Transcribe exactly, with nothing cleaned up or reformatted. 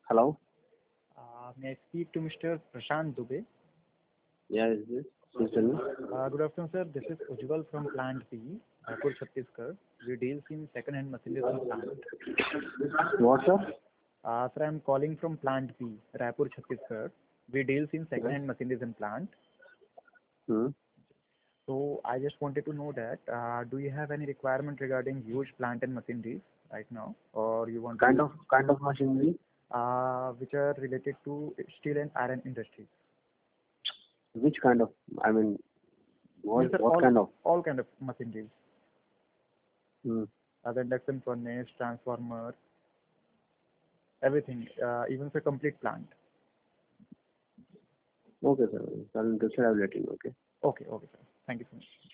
Hello? Uh, may I speak to Mister Prashant Dubey? Yeah, is this? Please tell me. Uh, good afternoon, sir. This is Ujjwal from Plant B, Raipur, Chhattisgarh. We deal in second-hand machinery and plant. What, sir? Uh, sir, I'm calling from Plant B, Raipur, Chhattisgarh. We deal in Yes. second-hand machinery and plant. Hmm. So I just wanted to know that uh, do you have any requirement regarding huge plant and machineries right now, or you want Kind to of kind of machinery? uh, which are related to steel and iron industries? Which kind of? I mean, Yes, what sir. what All kind of? all kind of machineries, Hmm. other induction furnace, transformer, everything, uh, even the complete plant. Okay, sir. If I'm interested, I'll let you know. Okay. Okay, okay, sir. Thank you so much.